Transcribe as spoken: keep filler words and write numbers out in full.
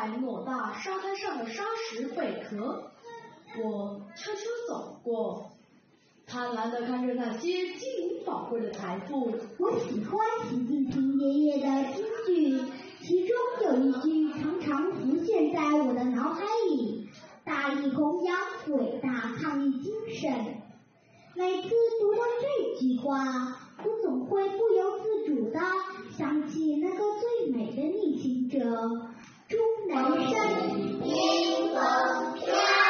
在偌大沙滩上的沙石贝壳。我悄悄走过，贪婪地看着那些金银宝贵的财富。 我喜欢习近平爷爷的金句，其中有一句常常浮现在我的脑海里：大义弘扬，伟大抗疫精神。每次读到这句话，我总会不由自主地想起那个最美的逆行者钟南山。 迎风飘